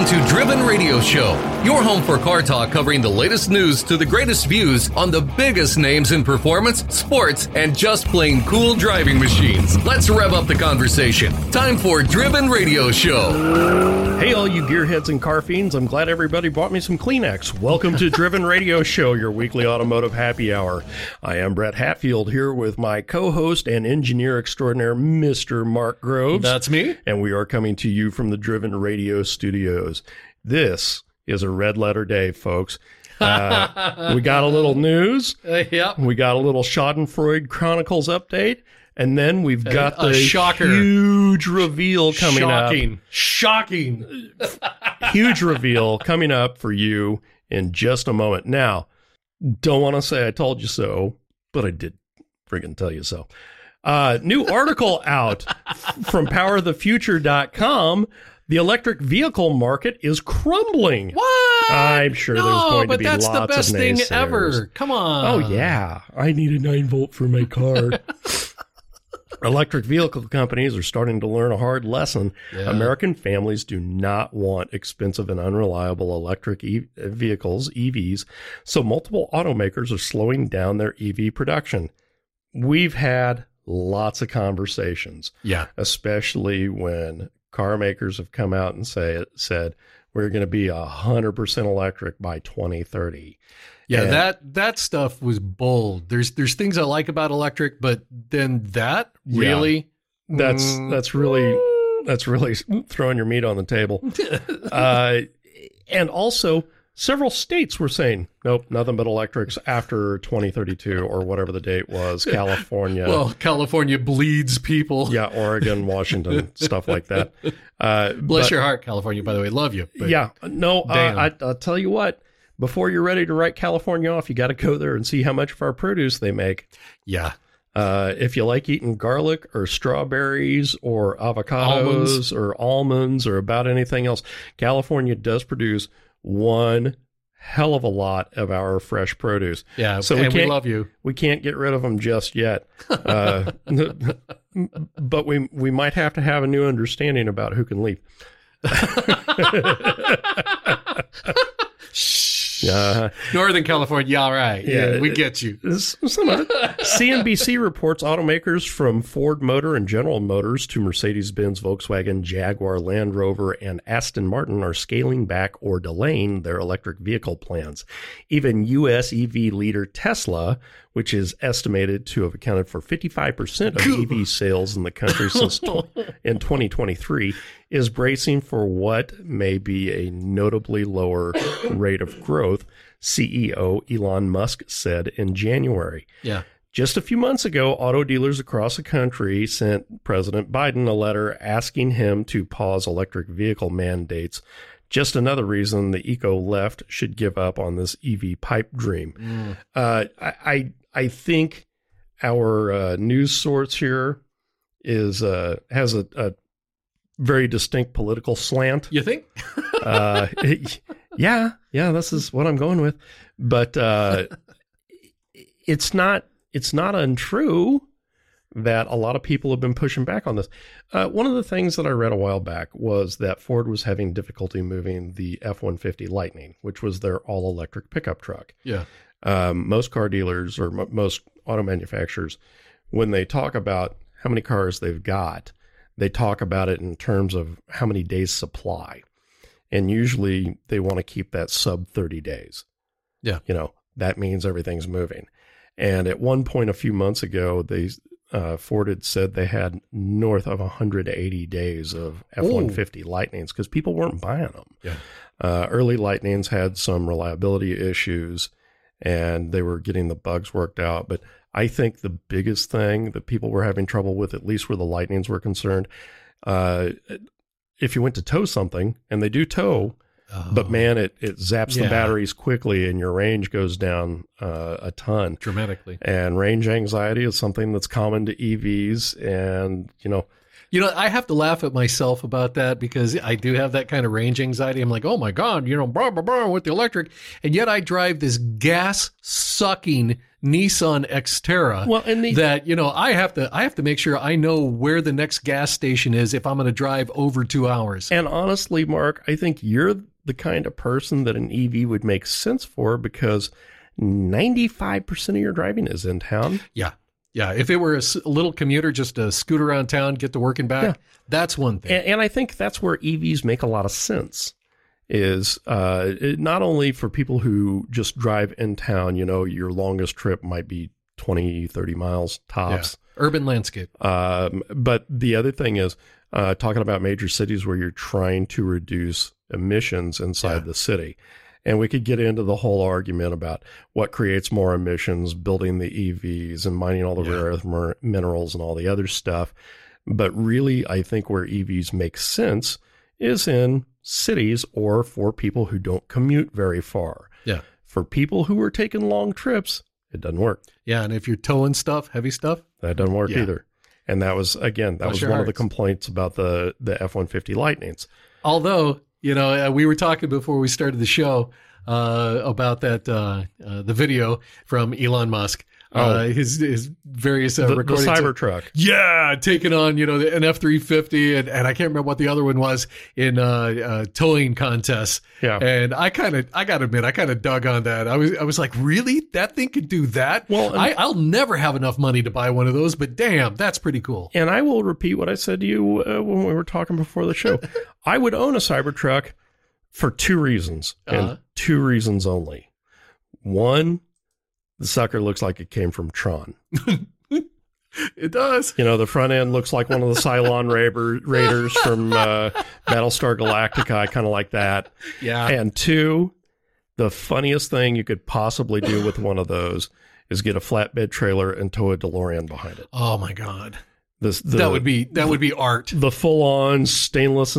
Welcome to Driven Radio Show, your home for car talk covering the latest news to the greatest views on the biggest names in performance, sports, and just plain cool driving machines. Let's rev up the conversation. Time for Driven Radio Show. Hey, all you gearheads and car fiends, I'm glad everybody bought me some Kleenex. Welcome to Driven Radio Show, your weekly automotive happy hour. I am Brett Hatfield here with my co-host and engineer extraordinaire, Mr. Mark Groves. That's me. And we are coming to you from the Driven Radio Studios. This is a red letter day, folks. We got a little news. Yep. We got a little Schadenfreude Chronicles update. And then we've got the shocker. Huge reveal coming up. Shocking. Huge reveal coming up for you in just a moment. Now, don't want to say I told you so, but I did friggin' tell you so. New article out from powerthefuture.com. The electric vehicle market is crumbling. What? I'm sure there's going to be lots of naysayers. But that's the best thing ever. Come on. Oh, yeah. I need a 9-volt for my car. Electric vehicle companies are starting to learn a hard lesson. Yeah. American families do not want expensive and unreliable electric vehicles, EVs, so multiple automakers are slowing down their EV production. We've had lots of conversations, especially when car makers have come out and said we're going to be 100% electric by 2030. Yeah, that stuff was bold. There's things I like about electric, but then that really that's really throwing your meat on the table. And also several states were saying, nope, nothing but electrics after 2032 or whatever the date was. California. Well, California bleeds people. Yeah, Oregon, Washington, stuff like that. Bless your heart, California, by the way. Love you. I'll tell you what. Before you're ready to write California off, you got to go there and see how much of our produce they make. Yeah. If you like eating garlic or strawberries or avocados or almonds or about anything else, California does produce one hell of a lot of our fresh produce. Yeah, so we love you. We can't get rid of them just yet. But we might have to have a new understanding about who can leave. Northern California, all right. Yeah, we get you. Some of it. CNBC reports automakers from Ford Motor and General Motors to Mercedes-Benz, Volkswagen, Jaguar, Land Rover, and Aston Martin are scaling back or delaying their electric vehicle plans. Even U.S. EV leader Tesla, which is estimated to have accounted for 55% of EV sales in the country since in 2023, is bracing for what may be a notably lower rate of growth, CEO Elon Musk said in January. Yeah. Just a few months ago, auto dealers across the country sent President Biden a letter asking him to pause electric vehicle mandates. Just another reason the eco-left should give up on this EV pipe dream. I think our news source here has a very distinct political slant. You think? Yeah, this is what I'm going with. But it's not untrue that a lot of people have been pushing back on this. One of the things that I read a while back was that Ford was having difficulty moving the F-150 Lightning, which was their all-electric pickup truck. Yeah. Most car dealers or most auto manufacturers, when they talk about how many cars they've got, they talk about it in terms of how many days supply. And usually they want to keep that sub 30 days. Yeah. That means everything's moving. And at one point a few months ago, Ford had said they had north of 180 days of F-150 Lightnings because people weren't buying them. Yeah. Early Lightnings had some reliability issues and they were getting the bugs worked out. But I think the biggest thing that people were having trouble with, at least where the Lightnings were concerned, if you went to tow something, and they do tow, but man, it zaps the batteries quickly and your range goes down a ton. Dramatically. And range anxiety is something that's common to EVs. And, You know, I have to laugh at myself about that because I do have that kind of range anxiety. I'm like, oh my God, you know, blah, blah, blah with the electric. And yet I drive this gas sucking Nissan Xterra that, you know, I have to make sure I know where the next gas station is if I'm going to drive over 2 hours. And honestly, Mark, I think you're the kind of person that an EV would make sense for because 95% of your driving is in town. Yeah. Yeah, if it were a little commuter, just to scoot around town, get to work and back, that's one thing. And I think that's where EVs make a lot of sense, is not only for people who just drive in town, you know, your longest trip might be 20, 30 miles tops. Yeah. Urban landscape. But the other thing is talking about major cities where you're trying to reduce emissions inside the city. And we could get into the whole argument about what creates more emissions, building the EVs and mining all the rare earth minerals and all the other stuff. But really, I think where EVs make sense is in cities or for people who don't commute very far. Yeah. For people who are taking long trips, it doesn't work. Yeah, and if you're towing stuff, heavy stuff, that doesn't work either. And that was, again, that was one of the complaints about the F-150 Lightnings. Although, you know, we were talking before we started the show about that the video from Elon Musk. His various recordings. The Cybertruck. Yeah, taking on, you know, an F-350 and I can't remember what the other one was in towing contests. Yeah. And I got to admit, I kind of dug on that. I was like, really? That thing could do that? Well, I'll never have enough money to buy one of those, but damn, that's pretty cool. And I will repeat what I said to you when we were talking before the show. I would own a Cybertruck for two reasons, and two reasons only. One, the sucker looks like it came from Tron. It does. You know, the front end looks like one of the Cylon Raiders from Battlestar Galactica. I kind of like that. Yeah. And two, the funniest thing you could possibly do with one of those is get a flatbed trailer and tow a DeLorean behind it. Oh my God. That would be art. The full on stainless.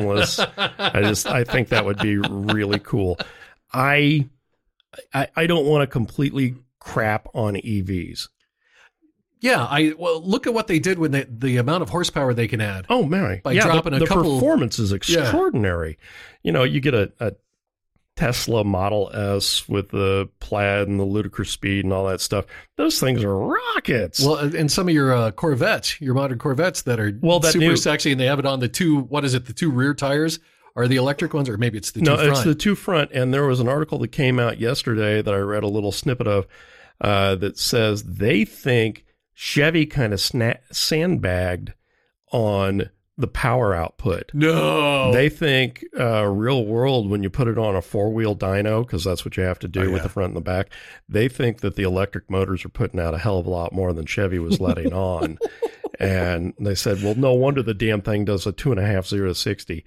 I think that would be really cool. I don't want to completely crap on EVs. Yeah, well, look at what they did when the amount of horsepower they can add. Oh man, by dropping the couple. The performance is extraordinary. You know, you get a Tesla Model S with the Plaid and the ludicrous speed and all that stuff. Those things are rockets. Well, and some of your Corvettes, your modern Corvettes that are super sexy, and they have it on the two rear tires. Are the electric ones, or maybe it's the two front? No, it's the two front. And there was an article that came out yesterday that I read a little snippet of that says they think Chevy kind of sandbagged on the power output. No. They think real world, when you put it on a four-wheel dyno, because that's what you have to do with the front and the back, they think that the electric motors are putting out a hell of a lot more than Chevy was letting on. And they said, well, no wonder the damn thing does a 2.5 0 to 60.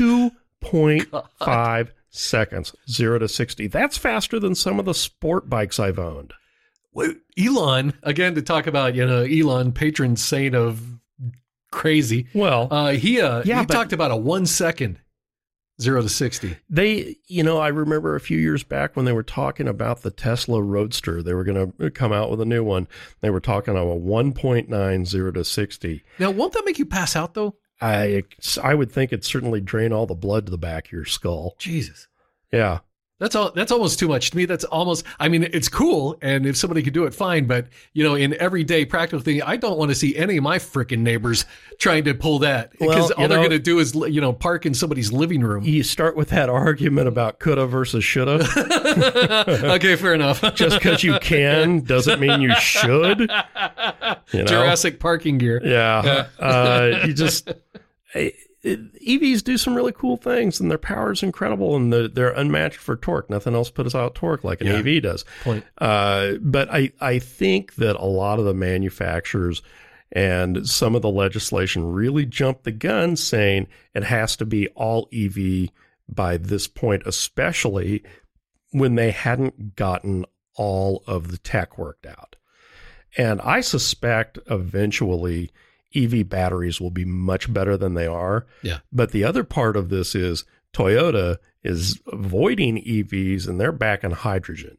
2.5 seconds, 0 to 60. That's faster than some of the sport bikes I've owned. Well, Elon, again, to talk about, you know, Elon, patron saint of crazy. Well, he talked about a 1 second 0 to 60. They, you know, I remember a few years back when they were talking about the Tesla Roadster. They were going to come out with a new one. They were talking about a 1.9 0 to 60. Now, won't that make you pass out, though? I would think it'd certainly drain all the blood to the back of your skull. Jesus. Yeah. That's almost too much to me. That's almost, I mean, it's cool. And if somebody could do it, fine. But, you know, in everyday practical thing, I don't want to see any of my freaking neighbors trying to pull that. Because all they're going to do is, you know, park in somebody's living room. You start with that argument about coulda versus shoulda. Okay, fair enough. Just because you can doesn't mean you should. You know? Jurassic parking gear. Yeah. You just... EVs do some really cool things, and their power is incredible, and they're unmatched for torque. Nothing else puts out torque like an EV does. Point. But I think that a lot of the manufacturers and some of the legislation really jumped the gun saying it has to be all EV by this point, especially when they hadn't gotten all of the tech worked out. And I suspect eventually EV batteries will be much better than they are. Yeah. But the other part of this is Toyota is avoiding EVs and they're back in hydrogen.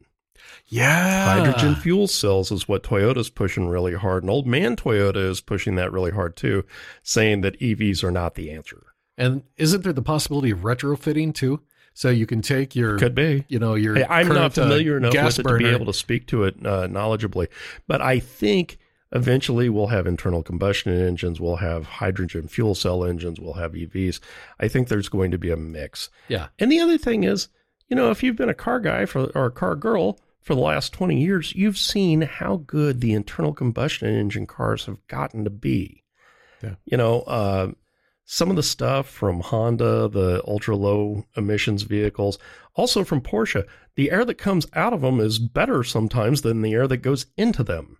Yeah. Hydrogen fuel cells is what Toyota's pushing really hard. And old man Toyota is pushing that really hard too, saying that EVs are not the answer. And isn't there the possibility of retrofitting too? So you can take your, could be, your. Hey, I'm current, not familiar enough gas with it burner. to be able to speak to it knowledgeably, but I think eventually we'll have internal combustion engines, we'll have hydrogen fuel cell engines, we'll have EVs. I think there's going to be a mix. Yeah. And the other thing is, if you've been a car guy or a car girl for the last 20 years, you've seen how good the internal combustion engine cars have gotten to be. Yeah. Some of the stuff from Honda, the ultra low emissions vehicles, also from Porsche, the air that comes out of them is better sometimes than the air that goes into them.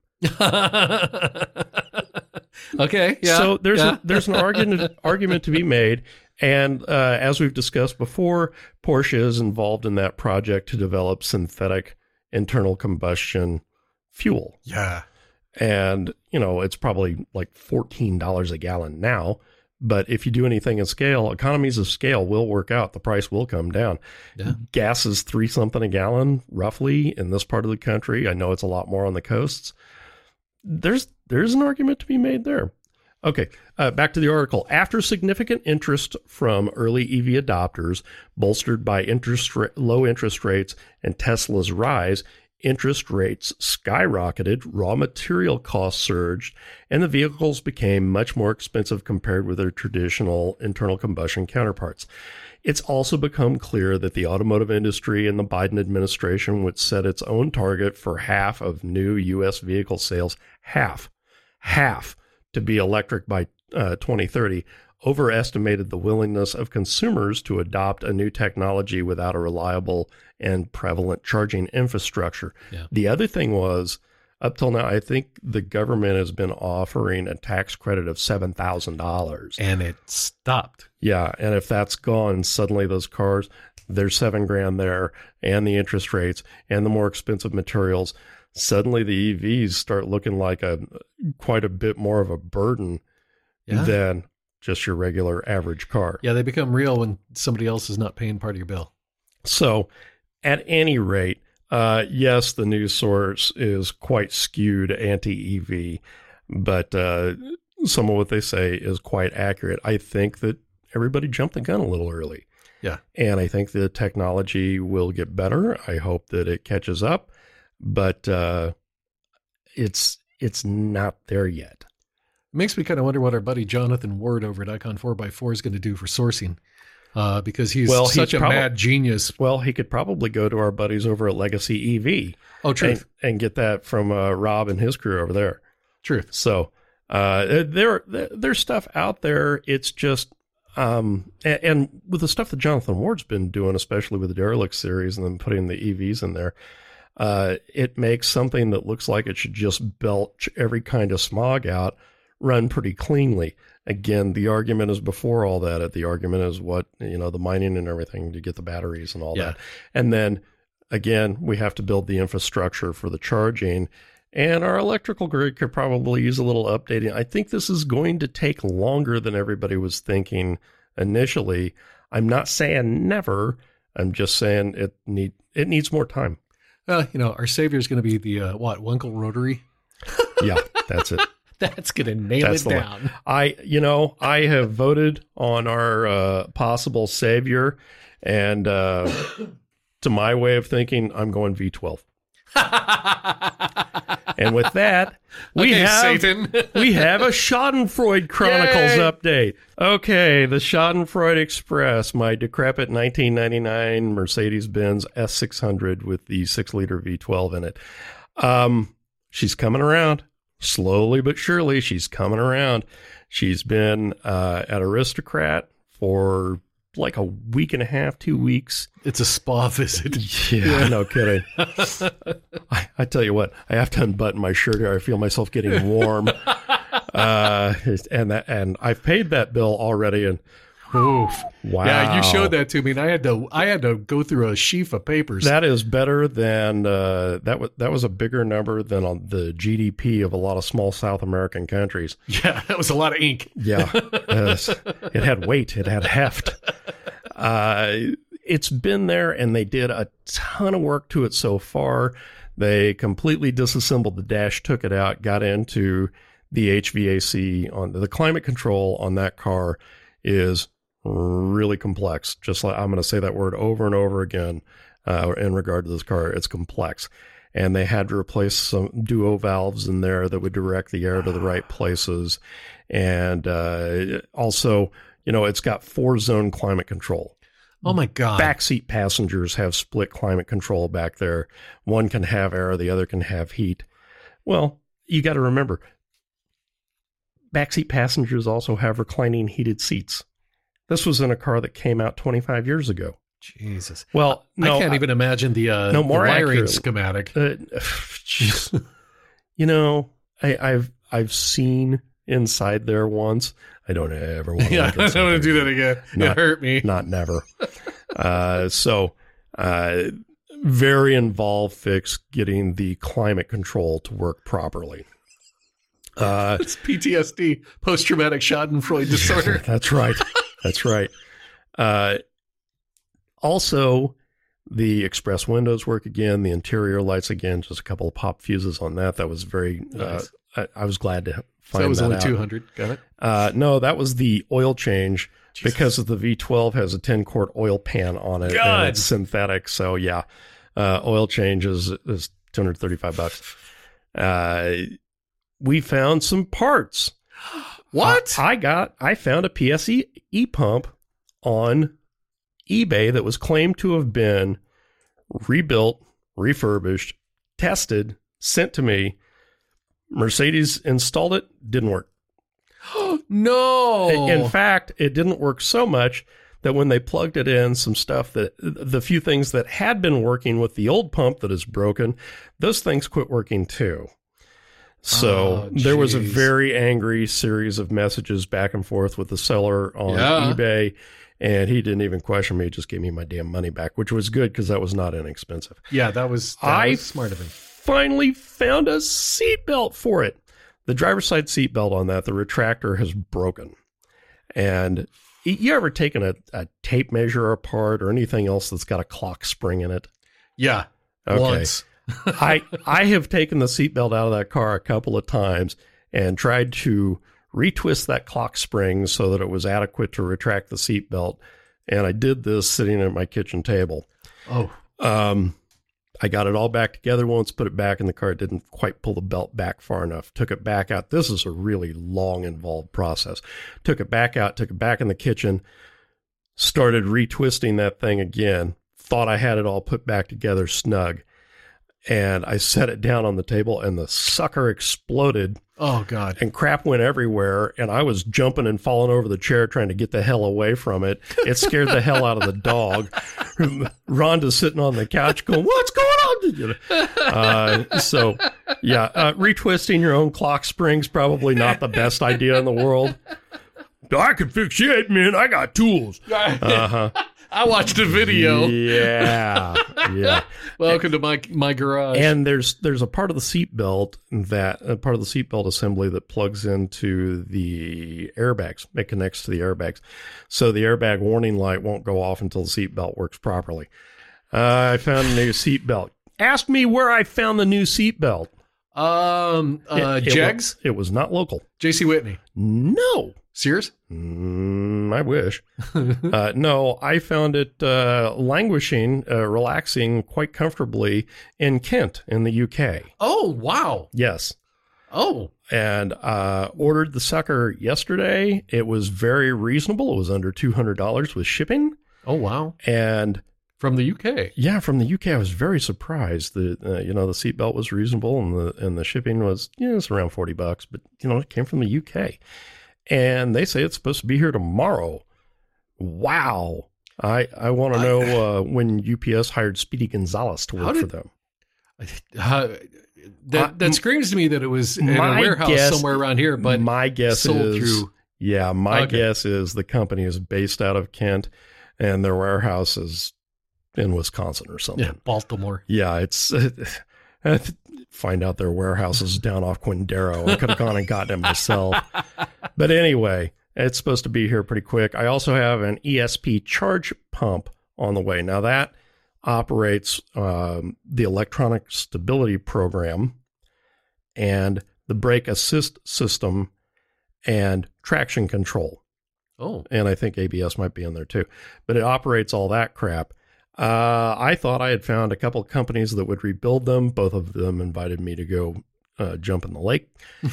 Okay. Yeah. So there's an argument to be made. And as we've discussed before, Porsche is involved in that project to develop synthetic internal combustion fuel. Yeah. And, it's probably like $14 a gallon now. But if you do anything in scale, economies of scale will work out. The price will come down. Yeah. Gas is $3 something a gallon, roughly, in this part of the country. I know it's a lot more on the coasts. There's an argument to be made there. Okay, back to the article. After significant interest from early EV adopters, bolstered by low interest rates and Tesla's rise, interest rates skyrocketed, raw material costs surged, and the vehicles became much more expensive compared with their traditional internal combustion counterparts. It's also become clear that the automotive industry and the Biden administration would set its own target for half of new U.S. vehicle sales, half, to be electric by 2030, overestimated the willingness of consumers to adopt a new technology without a reliable and prevalent charging infrastructure. Yeah. The other thing was, up till now, I think the government has been offering a tax credit of $7,000. And it stopped. Yeah, and if that's gone, suddenly those cars, there's $7,000 there, and the interest rates, and the more expensive materials. Suddenly the EVs start looking like quite a bit more of a burden than just your regular average car. Yeah, they become real when somebody else is not paying part of your bill. So, at any rate, yes, the news source is quite skewed anti-EV, but some of what they say is quite accurate. I think that everybody jumped the gun a little early. Yeah. And I think the technology will get better. I hope that it catches up, but it's not there yet. It makes me kind of wonder what our buddy Jonathan Ward over at Icon 4x4 is going to do for sourcing, because he's such a mad genius. Well, he could probably go to our buddies over at Legacy EV. Oh, truth. And get that from Rob and his crew over there. Truth. So there's stuff out there. It's just, and with the stuff that Jonathan Ward's been doing, especially with the Derelict series and then putting the EVs in there, it makes something that looks like it should just belch every kind of smog out run pretty cleanly. Again, the argument is before all that. The argument is what, the mining and everything to get the batteries and all that. And then again, we have to build the infrastructure for the charging, and our electrical grid could probably use a little updating. I think this is going to take longer than everybody was thinking initially. I'm not saying never. I'm just saying it needs more time. Our savior is going to be the, Winkle Rotary. Yeah, that's it. That's going to nail it down. I have voted on our possible savior, and to my way of thinking, I'm going V12. And with that, we have a Schadenfreude Chronicles update. Okay, the Schadenfreude Express, my decrepit 1999 Mercedes-Benz S600 with the 6-liter V12 in it. She's coming around. Slowly but surely, she's coming around. She's been at Aristocrat for like a week and a half, 2 weeks. It's a spa visit. Yeah, no kidding. I tell you what, I have to unbutton my shirt here. I feel myself getting warm. And I've paid that bill already. And oof, wow. Yeah, you showed that to me, and I had to go through a sheaf of papers. That is better than that was a bigger number than on the GDP of a lot of small South American countries. Yeah, that was a lot of ink. Yeah, it had weight. It had heft. it's been there, and they did a ton of work to it so far. They completely disassembled the dash, took it out, got into the HVAC on the climate control on that car is really complex. Just like I'm going to say that word over and over again in regard to this car. It's complex. And they had to replace some duo valves in there that would direct the air to the right places. And also, it's got 4-zone climate control. Oh, my God. Backseat passengers have split climate control back there. One can have air, the other can have heat. Well, you got to remember, backseat passengers also have reclining heated seats. This was in a car that came out 25 years ago. Jesus. Well, no, I can't even imagine the more wiring accurate schematic. I've seen inside there once. I don't ever want to. Yeah, I don't want to do that again. It hurt me. Not never. Very involved fix getting the climate control to work properly. It's PTSD, post-traumatic Schadenfreude disorder. That's right. That's right. Also, the express windows work again. The interior lights again. Just a couple of pop fuses on that. That was very. Nice. I was glad to find so that was only out. 200. Got it. No, that was the oil change. Jesus. Because of the V12 has a 10-quart oil pan on it. God. And it's synthetic. So yeah, oil change is $235. We found some parts. What? I found a PSE pump on eBay that was claimed to have been rebuilt, refurbished, tested, sent to me. Mercedes installed it, didn't work. No. In fact, it didn't work so much that when they plugged it in, some stuff that the few things that had been working with the old pump that is broken, those things quit working too. So there was a very angry series of messages back and forth with the seller on eBay, and he didn't even question me. He just gave me my damn money back, which was good because that was not inexpensive. Yeah, that was smart of him. Finally found a seatbelt for it. The driver's side seatbelt on that, the retractor has broken. And you ever taken a tape measure apart or anything else that's got a clock spring in it? Yeah, okay. Once. I have taken the seatbelt out of that car a couple of times and tried to retwist that clock spring so that it was adequate to retract the seatbelt. And I did this sitting at my kitchen table. Oh. I got it all back together once, put it back in the car. It didn't quite pull the belt back far enough. Took it back out. This is a really long, involved process. Took it back out, took it back in the kitchen, started retwisting that thing again. Thought I had it all put back together snug. And I set it down on the table, and the sucker exploded. Oh, God. And crap went everywhere, and I was jumping and falling over the chair trying to get the hell away from it. It scared the hell out of the dog. Rhonda's sitting on the couch going, "What's going on?" Retwisting your own clock spring's probably not the best idea in the world. I can fix shit, man. I got tools. I watched a video. Yeah. Welcome to my garage. And there's a part of the seatbelt part of the seatbelt assembly that plugs into the airbags. It connects to the airbags, so the airbag warning light won't go off until the seatbelt works properly. I found a new seatbelt. Ask me where I found the new seatbelt. Jegs? It was not local. J.C. Whitney. No. Sears? I wish. No, I found it languishing, relaxing quite comfortably in Kent in the UK. Oh, wow. Yes. Oh. And ordered the sucker yesterday. It was very reasonable. It was under $200 with shipping. Oh, wow. And from the UK. Yeah, from the UK. I was very surprised that the seatbelt was reasonable and the shipping was it's around $40, but it came from the UK. And they say it's supposed to be here tomorrow. Wow. I want to know when UPS hired Speedy Gonzalez to work for them. That screams to me that it was in a warehouse somewhere around here, but my guess sold is through. Yeah, my guess is the company is based out of Kent and their warehouse is in Wisconsin or something. Yeah, Baltimore. Yeah, it's find out their warehouse is down off Quindaro. I could have gone and gotten it myself. But anyway, it's supposed to be here pretty quick. I also have an ESP charge pump on the way. Now that operates the electronic stability program and the brake assist system and traction control. Oh. And I think ABS might be in there too. But it operates all that crap. I thought I had found a couple of companies that would rebuild them. Both of them invited me to go jump in the lake.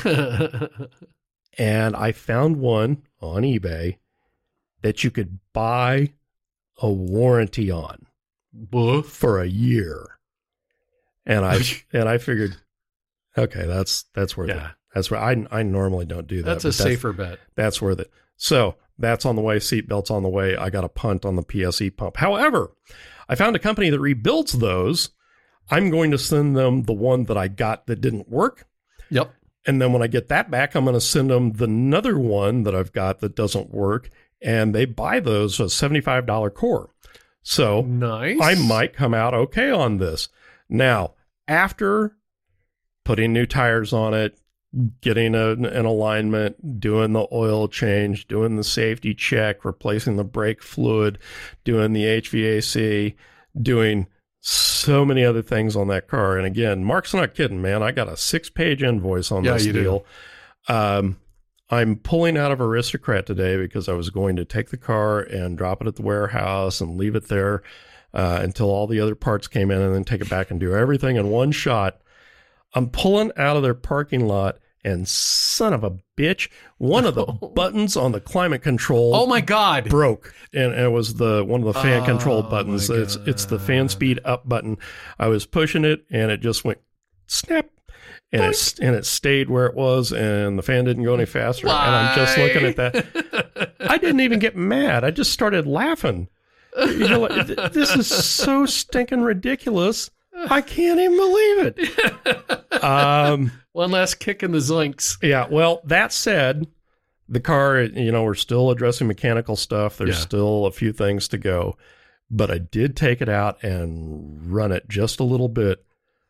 And I found one on eBay that you could buy a warranty on for a year. And I figured, okay, that's worth it. That's where I normally don't do that. That's a safer bet. That's worth it. So that's on the way. Seatbelt's on the way. I got a punt on the PSE pump. However, I found a company that rebuilds those. I'm going to send them the one that I got that didn't work. Yep. And then when I get that back, I'm going to send them the another one that I've got that doesn't work. And they buy those a $75 core. So nice. I might come out okay on this. Now, after putting new tires on it, getting an alignment, doing the oil change, doing the safety check, replacing the brake fluid, doing the HVAC, doing so many other things on that car. And again, Mark's not kidding, man. I got a 6-page invoice on this deal. I'm pulling out of Aristocrat today because I was going to take the car and drop it at the warehouse and leave it there until all the other parts came in and then take it back and do everything in one shot. I'm pulling out of their parking lot and son of a bitch, one of the buttons on the climate control. Oh my God. Broke. And it was one of the fan control buttons. It's the fan speed up button. I was pushing it and it just went snap. And it stayed where it was, and the fan didn't go any faster. Why? And I'm just looking at that. I didn't even get mad. I just started laughing. You know, this is so stinking ridiculous. I can't even believe it. One last kick in the zoinks. Yeah. Well, that said, the car, we're still addressing mechanical stuff. There's still a few things to go, but I did take it out and run it just a little bit.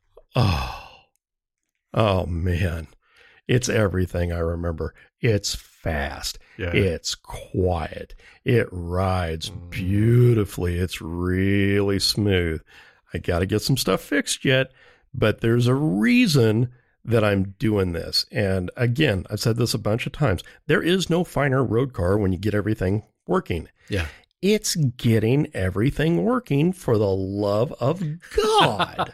Oh, man. It's everything I remember. It's fast. Yeah. It's quiet. It rides beautifully. It's really smooth. I got to get some stuff fixed yet, but there's a reason that I'm doing this. And again, I've said this a bunch of times. There is no finer road car when you get everything working. Yeah. It's getting everything working for the love of God.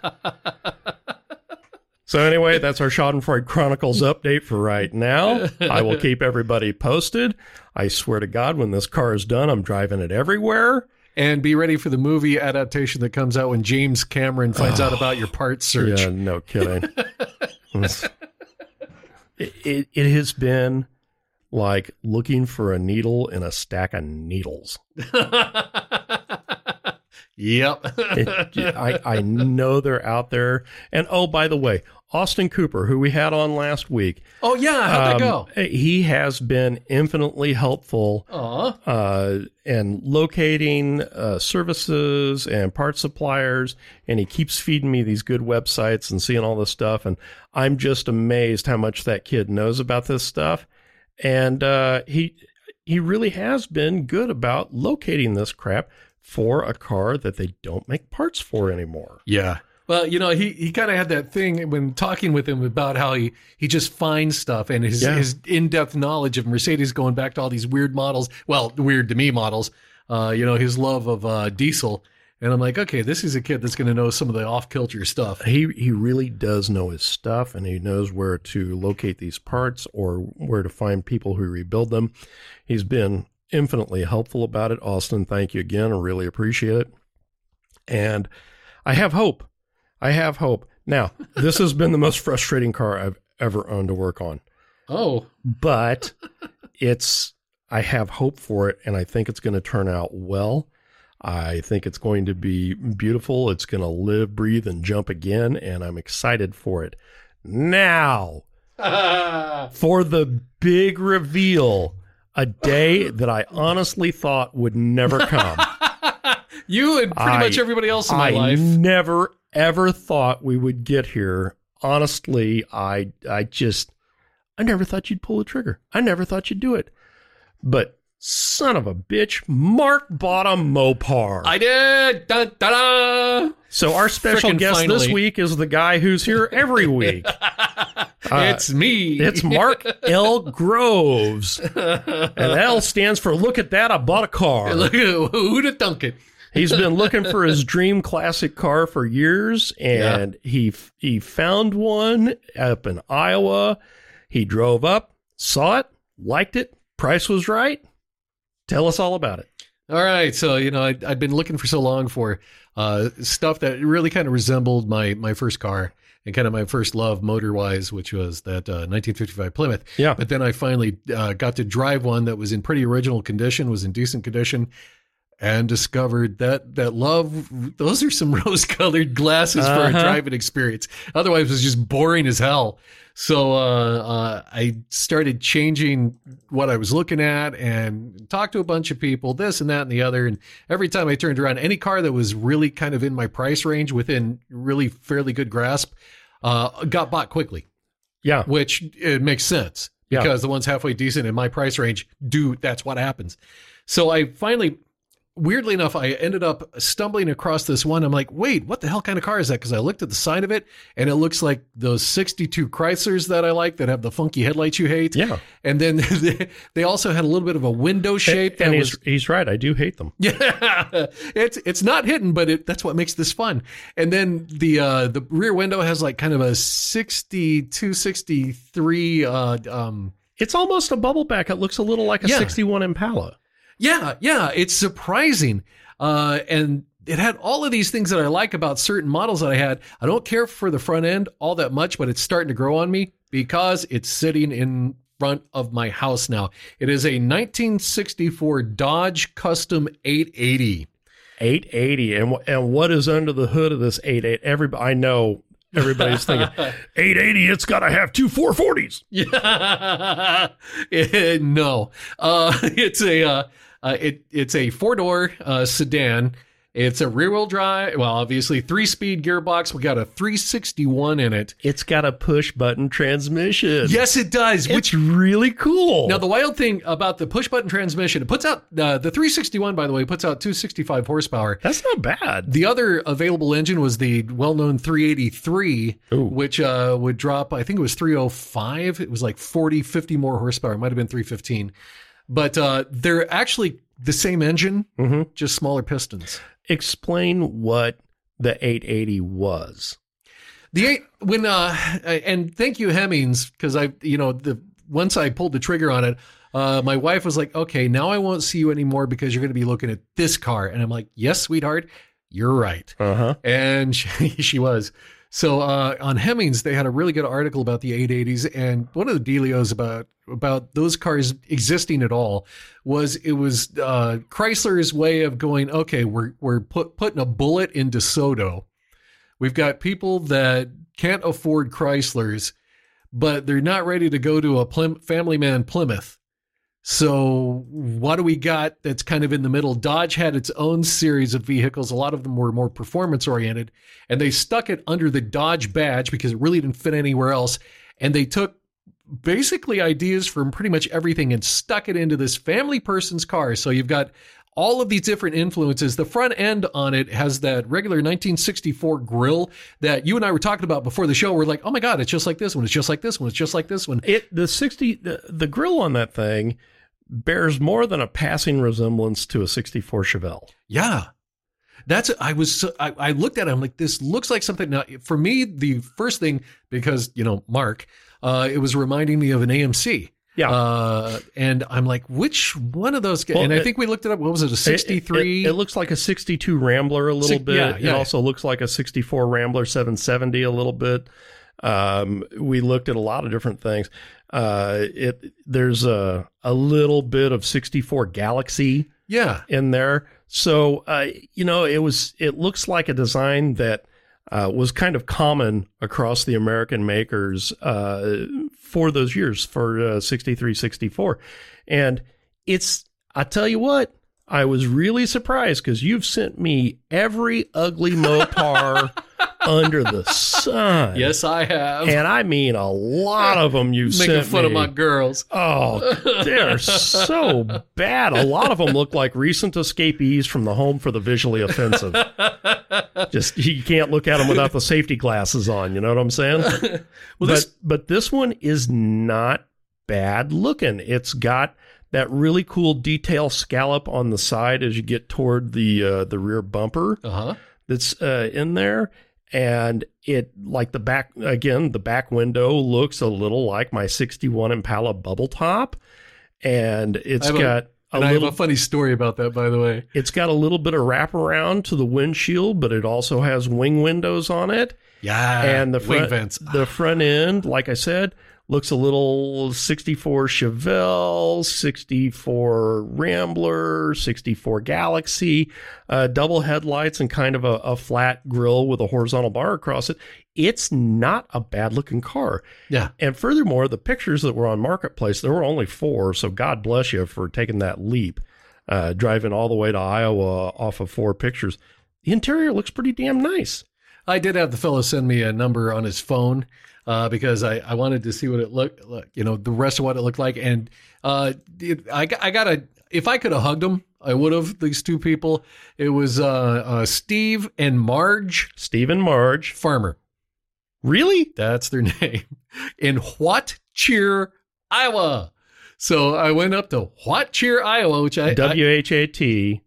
So anyway, that's our Schadenfreude Chronicles update for right now. I will keep everybody posted. I swear to God, when this car is done, I'm driving it everywhere. And be ready for the movie adaptation that comes out when James Cameron finds out about your parts search. Yeah, no kidding. It has been like looking for a needle in a stack of needles. Yep. I know they're out there. And oh, by the way, Austin Cooper, who we had on last week. Oh, yeah. How'd that go? He has been infinitely helpful in locating services and parts suppliers. And he keeps feeding me these good websites and seeing all this stuff. And I'm just amazed how much that kid knows about this stuff. And he really has been good about locating this crap for a car that they don't make parts for anymore. Yeah. Well, he kind of had that thing when talking with him about how he just finds stuff and his in-depth knowledge of Mercedes going back to all these weird models. Well, weird to me models, his love of diesel. And I'm like, okay, this is a kid that's going to know some of the off-kilter stuff. He really does know his stuff, and he knows where to locate these parts or where to find people who rebuild them. He's been infinitely helpful about it. Austin, thank you again. I really appreciate it. And I have hope. Now, this has been the most frustrating car I've ever owned to work on. Oh. But I have hope for it, and I think it's going to turn out well. I think it's going to be beautiful. It's going to live, breathe, and jump again, and I'm excited for it. Now, for the big reveal, a day that I honestly thought would never come. You and pretty much everybody else in my life. I never, ever thought we would get here. Honestly, I never thought you'd pull the trigger. I never thought you'd do it. But Son of a bitch, Mark bought a Mopar. I did. Dun, da, da. So our special Frickin' guest finally. this week is the guy who's here every week. It's me. It's Mark L. Groves. And L stands for look at that, I bought a car. Look at who'd have thunk it. He's been looking for his dream classic car for years, and he found one up in Iowa. He drove up, saw it, liked it, price was right. Tell us all about it. All right. So, I'd been looking for so long for stuff that really kind of resembled my first car and kind of my first love motor-wise, which was that 1955 Plymouth. Yeah. But then I finally got to drive one that was in pretty original condition, was in decent condition, and discovered that love, those are some rose-colored glasses for a driving experience. Otherwise, it was just boring as hell. So I started changing what I was looking at and talked to a bunch of people, this and that and the other. And every time I turned around, any car that was really kind of in my price range within really fairly good grasp got bought quickly. Yeah. Which it makes sense because the ones halfway decent in my price range that's what happens. So I finally, weirdly enough, I ended up stumbling across this one. I'm like, wait, what the hell kind of car is that? Because I looked at the side of it, and it looks like those 62 Chryslers that I like that have the funky headlights you hate. Yeah. And then they also had a little bit of a window shape. And he's right. I do hate them. Yeah, it's not hidden, but that's what makes this fun. And then the rear window has like kind of a 62, 63. It's almost a bubble back. It looks a little like a 61 Impala. Yeah, it's surprising. And it had all of these things that I like about certain models that I had. I don't care for the front end all that much, but it's starting to grow on me because it's sitting in front of my house now. It is a 1964 Dodge Custom 880. 880. And what is under the hood of this 880? I know everybody's thinking, 880, it's got to have two 440s. Yeah. No. It's a four-door sedan. It's a rear-wheel drive. Well, obviously, 3-speed gearbox. We got a 361 in it. It's got a push-button transmission. Yes, it does. Which really cool. Now, the wild thing about the push-button transmission, it puts out, the 361, by the way, puts out 265 horsepower. That's not bad. The other available engine was the well-known 383, which would drop, I think it was 305. It was like 40, 50 more horsepower. It might have been 315. But they're actually the same engine, just smaller pistons. Explain what the 880 was. And thank you, Hemmings, because once I pulled the trigger on it, my wife was like, okay, now I won't see you anymore because you're going to be looking at this car. And I'm like, yes, sweetheart, you're right. And she was. So on Hemmings, they had a really good article about the 880s, and one of the dealios about those cars existing at all was it was Chrysler's way of going, okay, we're putting a bullet in DeSoto. We've got people that can't afford Chryslers, but they're not ready to go to a family man Plymouth. So what do we got that's kind of in the middle? Dodge had its own series of vehicles. A lot of them were more performance oriented, and they stuck it under the Dodge badge because it really didn't fit anywhere else. And they took basically ideas from pretty much everything and stuck it into this family person's car. So you've got all of these different influences. The front end on it has that regular 1964 grille that you and I were talking about before the show. We're like, oh my God, it's just like this one. It's just like this one. It's just like this one. The grille on that thing bears more than a passing resemblance to a 64 Chevelle. Yeah. I looked at it. I'm like, this looks like something. Now, for me, the first thing, because, Mark, it was reminding me of an AMC. Yeah. And I'm like, which one of those? Well, and I think we looked it up. What was it? A 63? It looks like a 62 Rambler a little bit. Yeah. It also looks like a 64 Rambler 770 a little bit. We looked at a lot of different things. There's a little bit of 64 Galaxy in there. So, it looks like a design that was kind of common across the American makers for those years, for 63, 64. And I tell you what, I was really surprised because you've sent me every ugly Mopar under the sun. Yes, I have. And I mean a lot of them you've Making sent fun me. of my girls. Oh, they're so bad. A lot of them look like recent escapees from the Home for the Visually Offensive. Just, you can't look at them without the safety glasses on. You know what I'm saying? But this one is not bad looking. It's got that really cool detail scallop on the side as you get toward the rear bumper that's in there. And it, like the back window looks a little like my 61 Impala bubble top. And it's got I have a funny story about that, by the way. It's got a little bit of wraparound to the windshield, but it also has wing windows on it. Yeah. And the wing vents. The front end, like I said, looks a little 64 Chevelle, 64 Rambler, 64 Galaxy, double headlights and kind of a flat grille with a horizontal bar across it. It's not a bad looking car. Yeah. And furthermore, the pictures that were on Marketplace, there were only 4. So God bless you for taking that leap, driving all the way to Iowa off of 4 pictures. The interior looks pretty damn nice. I did have the fellow send me a number on his phone because I wanted to see what it looked like, the rest of what it looked like. And if I could have hugged him, I would have, these two people. It was Steve and Marge. Steve and Marge. Farmer. Really? That's their name. In What Cheer, Iowa. So I went up to What Cheer, Iowa, which WHATCHEER.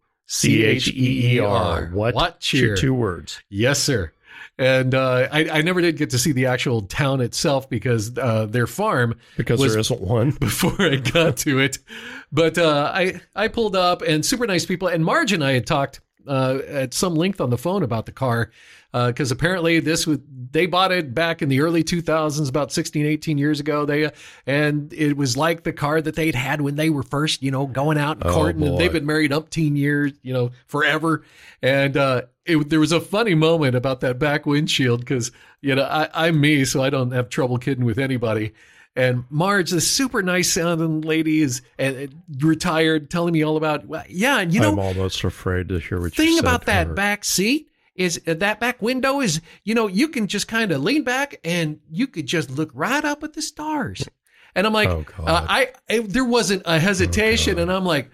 What Cheer? 2 words. Yes, sir. And I never did get to see the actual town itself because their farm because there isn't one before I got to it. But I pulled up and super nice people. And Marge and I had talked at some length on the phone about the car because apparently they bought it back in the early 2000s, about 16, 18 years ago. And it was like the car that they'd had when they were first, going out and courting. And they've been married umpteen years, forever. And there was a funny moment about that back windshield because, I'm me, so I don't have trouble kidding with anybody. And Marge, this super nice sounding lady, is retired, telling me all about, and I'm almost afraid to hear what you said. Thing about that back seat is that back window is, you can just kind of lean back and you could just look right up at the stars. And I'm like, there wasn't a hesitation. And I'm like,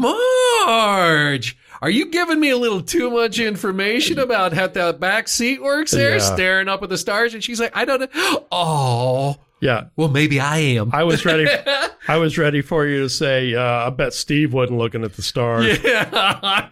Marge, are you giving me a little too much information about how that back seat works there? Yeah. Staring up at the stars. And she's like, I don't know. Oh, yeah. Well, maybe I am. I was ready for you to say, I bet Steve wasn't looking at the stars. Yeah.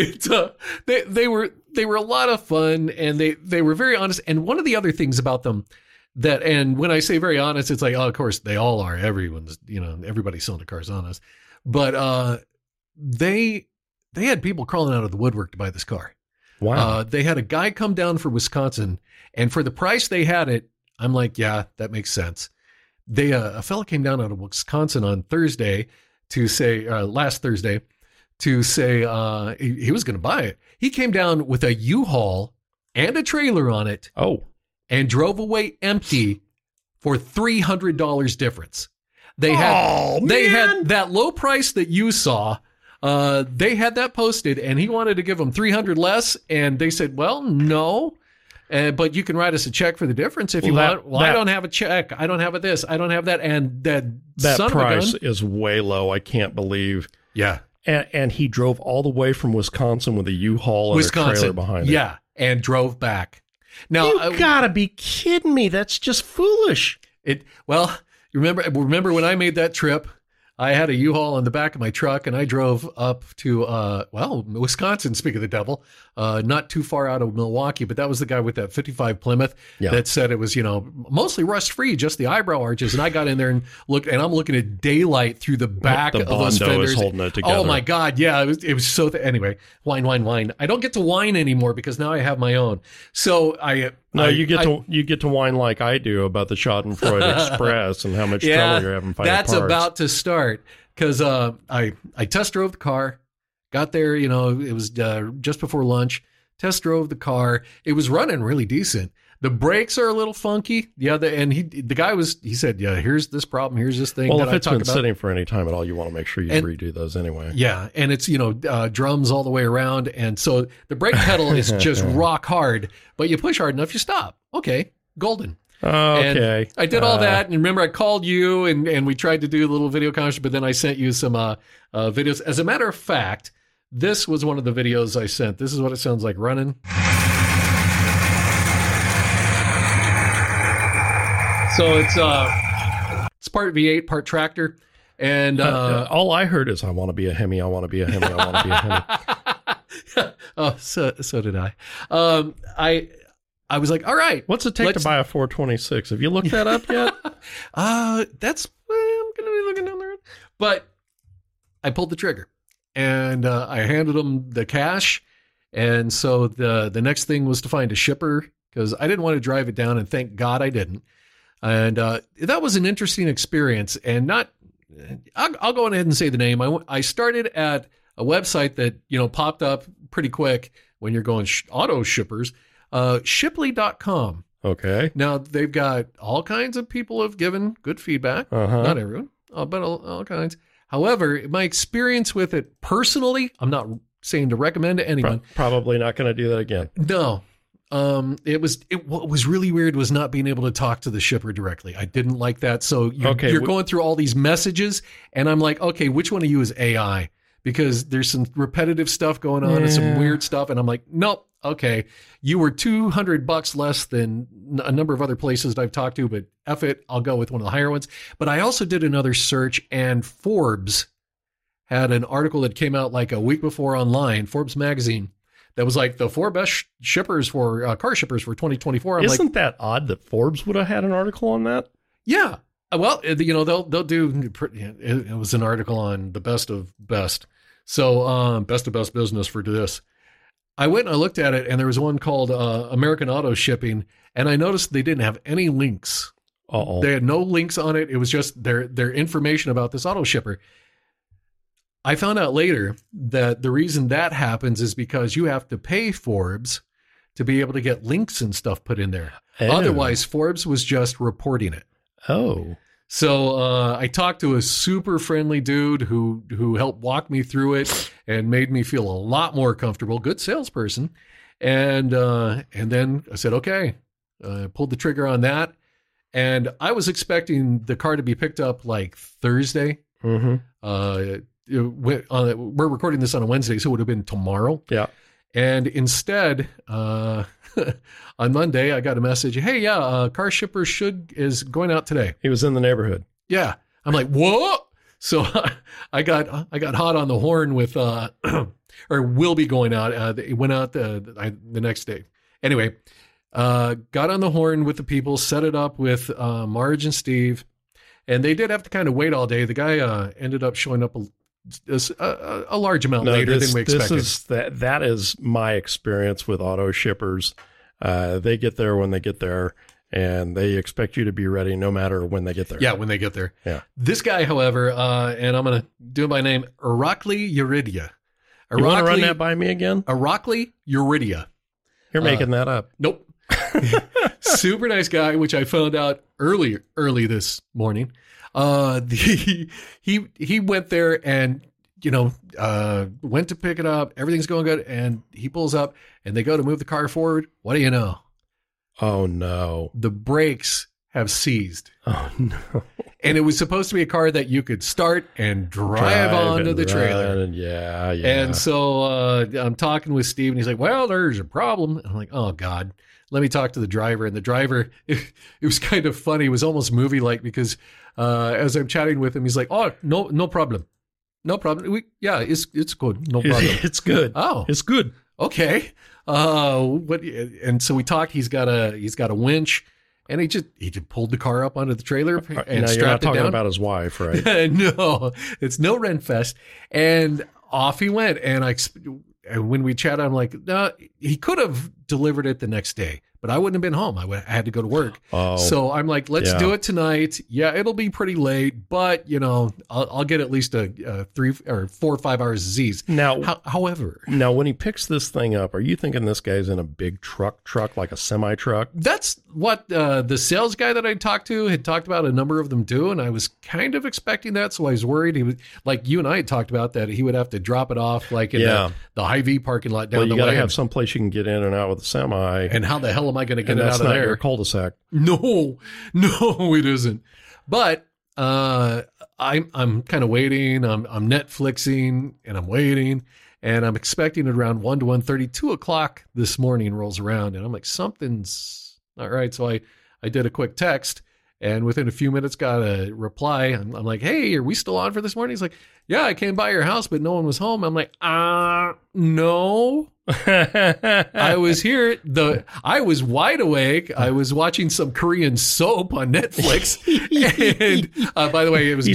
They were a lot of fun and they were very honest. And one of the other things about them and when I say very honest, it's like, of course they all are. Everybody's selling the cars honest. But, they had people crawling out of the woodwork to buy this car. Wow. They had a guy come down from Wisconsin, and for the price they had it, I'm like, yeah, that makes sense. A fella came down out of Wisconsin on Thursday to say, last Thursday, to say he was going to buy it. He came down with a U-Haul and a trailer on it. Oh. And drove away empty for $300 difference. They had that low price that you saw. They had that posted, and he wanted to give them $300 less, and they said, "Well, no, but you can write us a check for the difference if you want." Well, I don't have a check. I don't have this. I don't have that. And that son price of a gun is way low. I can't believe. Yeah, and he drove all the way from Wisconsin with a U-Haul and a trailer behind it. Yeah, and drove back. Now you gotta be kidding me. That's just foolish. Remember when I made that trip? I had a U-Haul in the back of my truck, and I drove up to, Wisconsin, speak of the devil, not too far out of Milwaukee, but that was the guy with that 55 Plymouth that said it was, mostly rust-free, just the eyebrow arches. And I got in there and looked, and I'm looking at daylight through the back of those fenders. Is holding it together. Oh, my God, yeah, it was so, anyway, wine. I don't get to whine anymore because now I have my own. So you get to whine like I do about the Schadenfreude Express and how much trouble you're having finding parts. That's about to start because I test drove the car, got there, it was just before lunch, test drove the car. It was running really decent. The brakes are a little funky. Yeah, the guy said, yeah, here's this problem, here's this thing. Well, that if it's been about. Sitting for any time at all, you want to make sure you redo those anyway. Yeah, and it's, drums all the way around. And so the brake pedal is just rock hard, but you push hard enough, you stop. Okay, golden. Okay. And I did all that. And remember, I called you and we tried to do a little video conference, but then I sent you some videos. As a matter of fact, this was one of the videos I sent. This is what it sounds like running. So it's part V8, part tractor. And all I heard is, I want to be a Hemi, I want to be a Hemi, I want to be a Hemi. Oh, so did I. I was like, all right. What's it take to buy a 426? Have you looked that up yet? I'm going to be looking down the road. But I pulled the trigger and I handed them the cash. And so the next thing was to find a shipper because I didn't want to drive it down, and thank God I didn't. And that was an interesting experience. And I'll go ahead and say the name. I started at a website that, popped up pretty quick when you're going auto shippers, Shipley.com. Okay. Now, they've got all kinds of people have given good feedback. Not everyone, but all kinds. However, my experience with it personally, I'm not saying to recommend to anyone. Probably not going to do that again. No. What was really weird was not being able to talk to the shipper directly. I didn't like that. So you're going through all these messages, and I'm like, okay, which one of you is AI? Because there's some repetitive stuff going on and some weird stuff. And I'm like, nope. Okay. You were $200 less than a number of other places that I've talked to, but F it. I'll go with one of the higher ones. But I also did another search, and Forbes had an article that came out like a week before online, Forbes magazine, that was like the 4 best shippers for car shippers for 2024. Isn't that odd that Forbes would have had an article on that? Yeah. Well, they'll do. It was an article on the best of best. So best of best business for this. I went and I looked at it, and there was one called American Auto Shipping, and I noticed they didn't have any links. Uh-oh. They had no links on it. It was just their information about this auto shipper. I found out later that the reason that happens is because you have to pay Forbes to be able to get links and stuff put in there. Oh. Otherwise, Forbes was just reporting it. Oh. So I talked to a super friendly dude who helped walk me through it and made me feel a lot more comfortable. Good salesperson. And then I said, okay, pulled the trigger on that. And I was expecting the car to be picked up like Thursday. Mm-hmm. We're recording this on a Wednesday, so it would have been tomorrow. Yeah. And instead, on Monday, I got a message. Hey, car shipper is going out today. He was in the neighborhood. Yeah. I'm like, what? So I got hot on the horn with, or will be going out. It went out the next day. Anyway, got on the horn with the people, set it up with Marge and Steve, and they did have to kind of wait all day. The guy ended up showing up a large amount later than we expected. That is my experience with auto shippers. They get there when they get there, and they expect you to be ready no matter when they get there. Yeah, when they get there. Yeah. This guy, however, and I'm going to do it by name, Irakli Uridia. You want to run that by me again? Irakli Uridia. You're making that up. Nope. Super nice guy, which I found out early this morning. He went there and, went to pick it up. Everything's going good. And he pulls up and they go to move the car forward. What do you know? Oh, no. The brakes have seized. Oh, no. And it was supposed to be a car that you could start and drive onto the trailer. Yeah. And so I'm talking with Steve, and he's like, well, there's a problem. And I'm like, oh, God. Let me talk to the driver. And the driver, it was kind of funny. It was almost movie-like because as I'm chatting with him, he's like, oh, no problem. No problem. It's good. No problem. It's good. Oh. It's good. Okay. And so we talked. He's got a winch, and he just pulled the car up onto the trailer and strapped it down. You're not talking about his wife, right? No, it's no Renfest. And off he went. And when we chatted, I'm like, no, he could have delivered it the next day, but I wouldn't have been home. I had to go to work. Oh, So I'm like, let's do it tonight. Yeah, it'll be pretty late, but I'll get at least a 3 or 4 or 5 hours of Z's. now, However, when he picks this thing up, are you thinking this guy's in a big truck like a semi truck? that's what the sales guy that I talked to had talked about a number of them do, and I was kind of expecting that, so I was worried he would, like you and I had talked about, that he would have to drop it off like in the Hy-Vee parking lot down Well, the you got to way. have some place you can get in and out with a semi. And how the hell am I going to get and it that's out of not there? your cul-de-sac. No, it isn't. But I'm kind of waiting. I'm Netflixing and I'm waiting, and I'm expecting it around 1 to 1:30. 2 o'clock this morning rolls around, and I'm like, something's not right. So I did a quick text, and within a few minutes got a reply. I'm like, hey, are we still on for this morning? He's like, yeah, I came by your house, but no one was home. I'm like, no. I was here. I was wide awake. I was watching some Korean soap on Netflix. And by the way, it was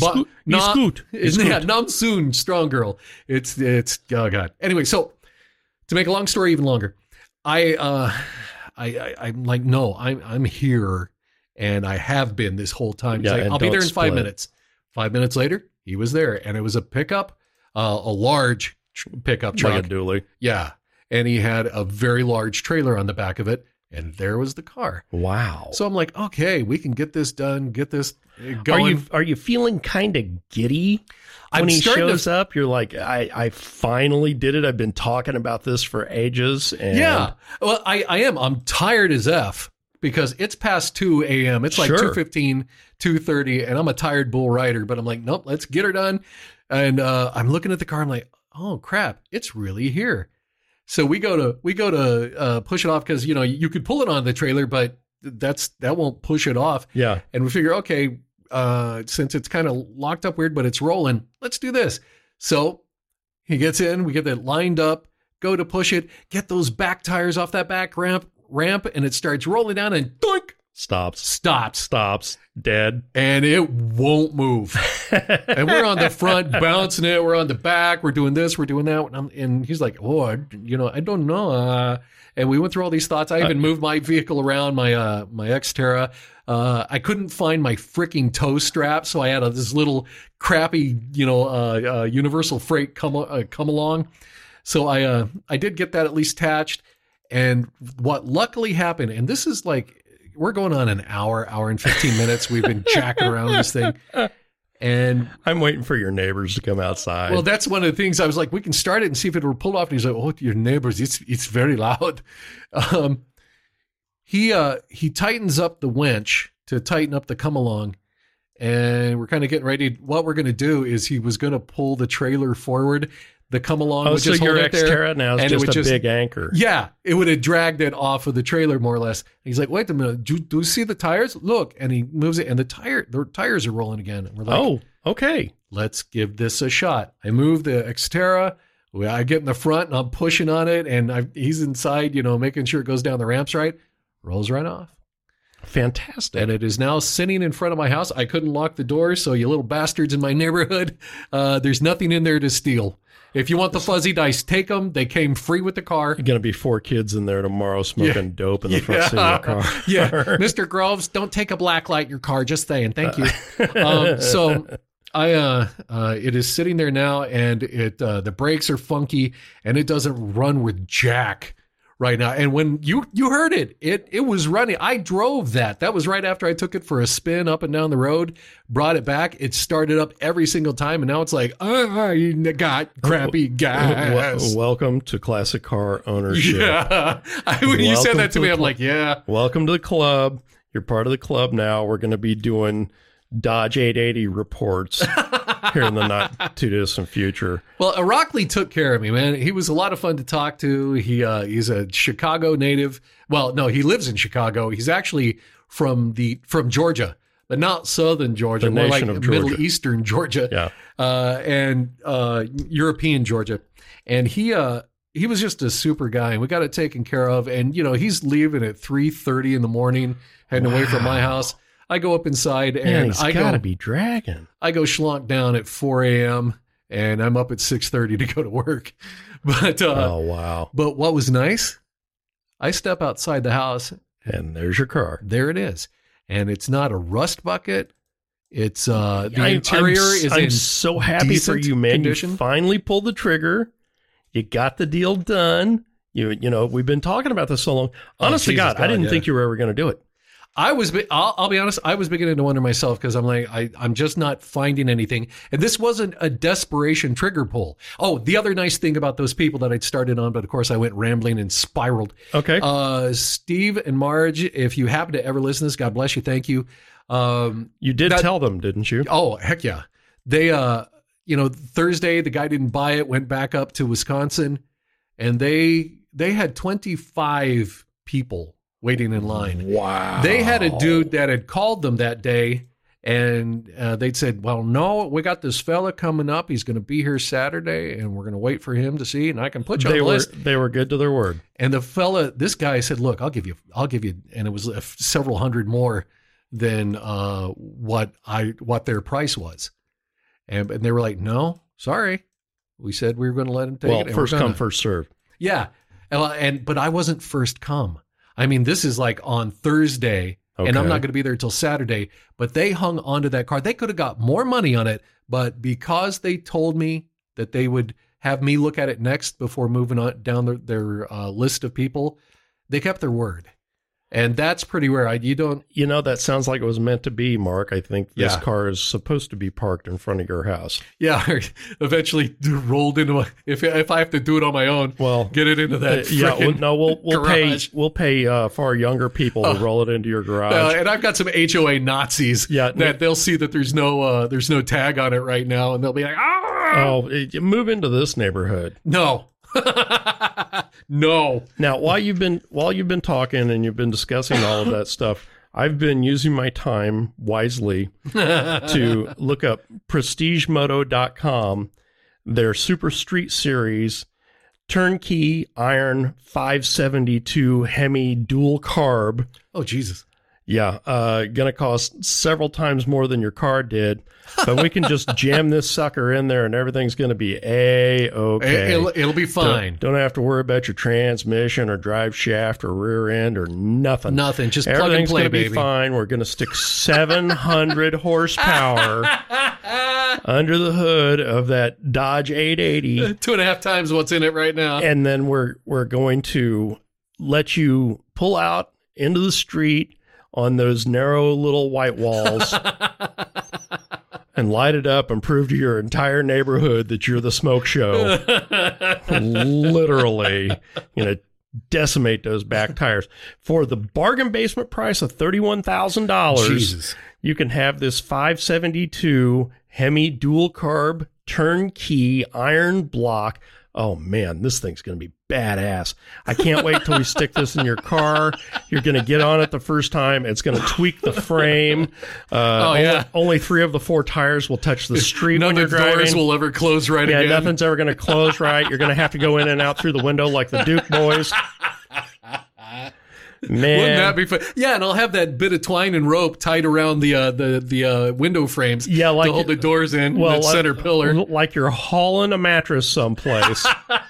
Namsoon, Strong Girl. It's oh god. Anyway, so to make a long story even longer, I'm like, no, I'm here, and I have been this whole time. He's like, I'll be there in 5 minutes. 5 minutes later, he was there, and it was a pickup, a large pickup truck, like a dually. Yeah. And he had a very large trailer on the back of it, and there was the car. Wow. So I'm like, okay, we can get this done, get this going. Are you feeling kind of giddy when he shows up? You're like, I finally did it. I've been talking about this for ages. And yeah. Well, I am. I'm tired as F because it's past 2 a.m. It's like 2:15, 2:30, and I'm a tired bull rider, but I'm like, nope, let's get her done. And I'm looking at the car. I'm like, oh, crap, it's really here. So we go to push it off because, you could pull it on the trailer, but that won't push it off. Yeah. And we figure, okay, since it's kind of locked up weird, but it's rolling, let's do this. So he gets in, we get that lined up, go to push it, get those back tires off that back ramp, and it starts rolling down and doink, stops, dead. And it won't move. And we're on the front bouncing it. We're on the back. We're doing this. We're doing that. And he's like, oh, I don't know. And we went through all these thoughts. I even moved my vehicle around, my Xterra. I couldn't find my freaking tow strap. So I had this little crappy, Universal Freight come along. So I did get that at least attached. And what luckily happened, and this is like, we're going on an hour and 15 minutes. We've been jacking around this thing. And I'm waiting for your neighbors to come outside. Well, that's one of the things I was like, we can start it and see if it will pull off. And he's like, oh, your neighbors, it's very loud. He tightens up the winch to tighten up the come along. And we're kind of getting ready. What we're going to do is he was going to pull the trailer forward. The come along would just hold it there. Xterra now is just a big anchor. Yeah, it would have dragged it off of the trailer more or less. He's like, wait a minute, do you see the tires? Look, and he moves it, and the tires are rolling again. And we're like, oh, okay, let's give this a shot. I move the Xterra. I get in the front, and I'm pushing on it, and he's inside, making sure it goes down the ramps right. Rolls right off. Fantastic. And it is now sitting in front of my house. I couldn't lock the door, so you little bastards in my neighborhood, there's nothing in there to steal. If you want the fuzzy dice, take them. They came free with the car. You're going to be 4 kids in there tomorrow smoking dope in the front seat of your car. Yeah. Mr. Groves, don't take a black light in your car. Just saying. Thank you. So it is sitting there now, and the brakes are funky, and it doesn't run with jack right now. And when you heard it was running. I drove that. That was right after I took it for a spin up and down the road, brought it back. It started up every single time. And now it's like, I got crappy gas. Welcome to classic car ownership. Yeah. When you said that to me, I'm like, yeah. Welcome to the club. You're part of the club now. We're going to be doing Dodge 880 reports here in the not too distant future. Well, Rockley took care of me, man. He was a lot of fun to talk to. He's a Chicago native. Well, no, he lives in Chicago. He's actually from Georgia, but not southern Georgia, more like Middle Eastern Georgia, and European Georgia. And he was just a super guy, and we got it taken care of. And he's leaving at 3:30 in the morning, heading away from my house. I go up inside, and I gotta be dragging. I go schlonk down at 4 a.m. and I'm up at 6:30 to go to work. But oh wow! But what was nice I step outside the house. And there's your car. There it is. And it's not a rust bucket. It's the interior is I'm in so happy for decent you, man. condition. You finally pulled the trigger. You got the deal done. You know, we've been talking about this so long. Honest to God, I didn't think you were ever going to do it. I'll be honest, I was beginning to wonder myself because I'm like, I'm just not finding anything. And this wasn't a desperation trigger pull. Oh, the other nice thing about those people that I'd started on, but of course I went rambling and spiraled. Okay. Steve and Marge, if you happen to ever listen to this, God bless you. Thank you. You did tell them, didn't you? Oh, heck yeah. They, Thursday, the guy didn't buy it, went back up to Wisconsin, and they had 25 people waiting in line. Wow. They had a dude that had called them that day, and they'd said, well, no, we got this fella coming up. He's going to be here Saturday, and we're going to wait for him to see, and I can put you on the list. They were good to their word. And the fella, this guy said, look, I'll give you, and it was several hundred more than what their price was. And they were like, no, sorry. We said we were going to let him take it. Well, first come, first serve. Yeah. But I wasn't first come. I mean, this is like on Thursday, and I'm not going to be there till Saturday. But they hung onto that car. They could have got more money on it, but because they told me that they would have me look at it next before moving on down their list of people, they kept their word. And that's pretty rare. That sounds like it was meant to be, Mark. I think this car is supposed to be parked in front of your house. Yeah, eventually rolled into if I have to do it on my own. Well, get it into that. We'll pay far younger people to roll it into your garage. And I've got some HOA Nazis. That they'll see that there's no tag on it right now, and they'll be like, move into this neighborhood. No. No. Now, while you've been talking and you've been discussing all of that stuff, I've been using my time wisely to look up PrestigeMoto.com, their Super Street Series turnkey iron 572 Hemi dual carb. Oh, Jesus. Yeah, gonna cost several times more than your car did, but we can just jam this sucker in there and everything's gonna be A-okay. It'll be fine. Don't have to worry about your transmission or drive shaft or rear end or nothing. Nothing, just plug and play, baby. Everything's gonna be fine. We're gonna stick 700 horsepower under the hood of that Dodge 880. 2.5 times what's in it right now. And then we're going to let you pull out into the street on those narrow little white walls and light it up and prove to your entire neighborhood that you're the smoke show. Literally, decimate those back tires. For the bargain basement price of $31,000, you can have this 572 Hemi dual carb turnkey iron block. Oh man, this thing's going to be badass. I can't wait till we stick this in your car. You're going to get on it the first time. It's going to tweak the frame. Only 3 of the 4 tires will touch the street when you're driving. None of the doors will ever close right again. Yeah, nothing's ever going to close right. You're going to have to go in and out through the window like the Duke boys. Man. Wouldn't that be fun? Yeah, and I'll have that bit of twine and rope tied around the window frames to hold the doors in, that center pillar. Like you're hauling a mattress someplace.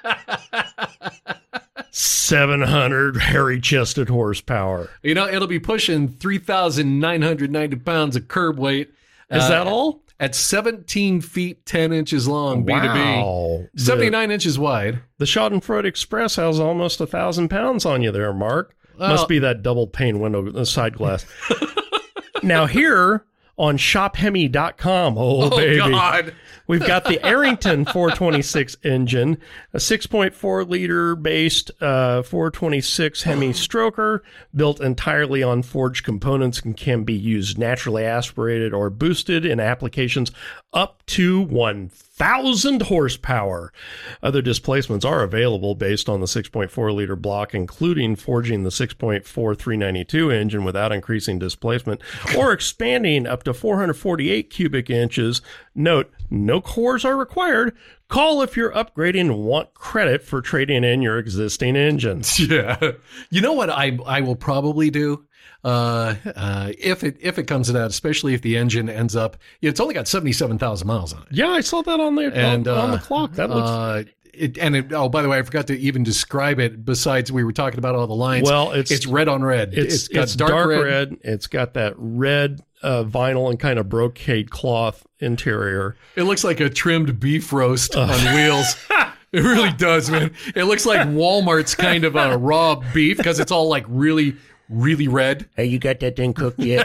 700 hairy-chested horsepower. It'll be pushing 3,990 pounds of curb weight. Is that all? At 17 feet, 10 inches long, B to B. 79 inches wide. The Schadenfreude Express has almost 1,000 pounds on you there, Mark. Must be that double pane window side glass. Now here on shophemi.com, baby. God. We've got the Arrington 426 engine, a 6.4 liter based 426 Hemi stroker built entirely on forged components and can be used naturally aspirated or boosted in applications up to 1,000 horsepower. Other displacements are available based on the 6.4 liter block, including forging the 6.4 392 engine without increasing displacement or expanding up to 448 cubic inches. Note, no cores are required. Call if you're upgrading and want credit for trading in your existing engines. Yeah. You know what I will probably do? If it comes to that, especially if the engine ends up, it's only got 77,000 miles on it. Yeah, I saw that on the clock. That looks Oh, by the way, I forgot to even describe it. Besides, we were talking about all the lines. Well, it's red on red. It's got dark red. It's got that red vinyl and kind of brocade cloth interior. It looks like a trimmed beef roast on wheels. It really does, man. It looks like Walmart's kind of a raw beef because it's all like really, really red. Hey, you got that thing cooked yet?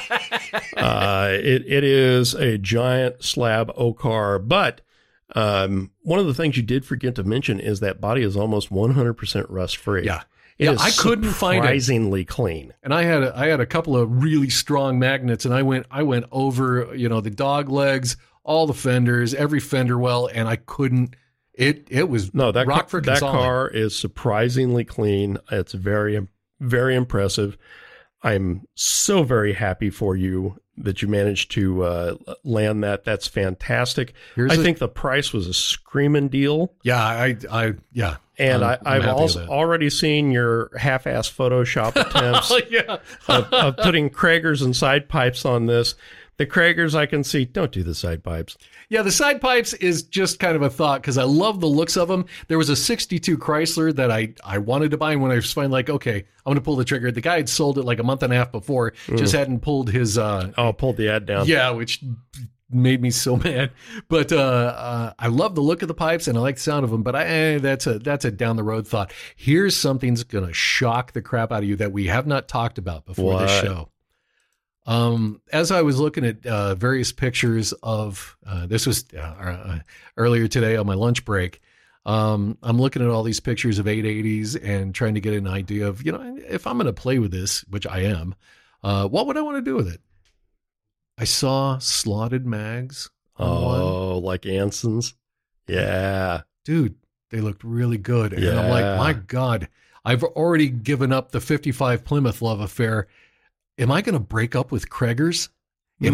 It is a giant slab O-car, but one of the things you did forget to mention is that body is almost 100% rust free. Yeah. It is I couldn't find it. Surprisingly clean. And I had a couple of really strong magnets, and I went over, the dog legs, all the fenders, every fender well, and I couldn't. It was that car is surprisingly clean. It's very, very impressive. I'm so very happy for you that you managed to land that. That's fantastic. I think the price was a screaming deal. Yeah, And I've also already seen your half-ass Photoshop attempts of putting Kragers and side pipes on this. The Kragers, I can see, don't do the side pipes. Yeah, the side pipes is just kind of a thought because I love the looks of them. There was a 62 Chrysler that I wanted to buy, and when I was finally like, okay, I'm going to pull the trigger. The guy had sold it like a month and a half before, just hadn't pulled his... pulled the ad down. Yeah, which made me so mad. But I love the look of the pipes, and I like the sound of them, but that's a down-the-road thought. Here's something that's going to shock the crap out of you that we have not talked about before this show. As I was looking at various pictures of this was earlier today on my lunch break, I'm looking at all these pictures of 880s and trying to get an idea of, if I'm going to play with this, which I am, what would I want to do with it? I saw slotted mags on one. Like Anson's? Yeah. Dude, they looked really good. And I'm like, my God, I've already given up the 55 Plymouth love affair. Am I going to break up with Kragers? It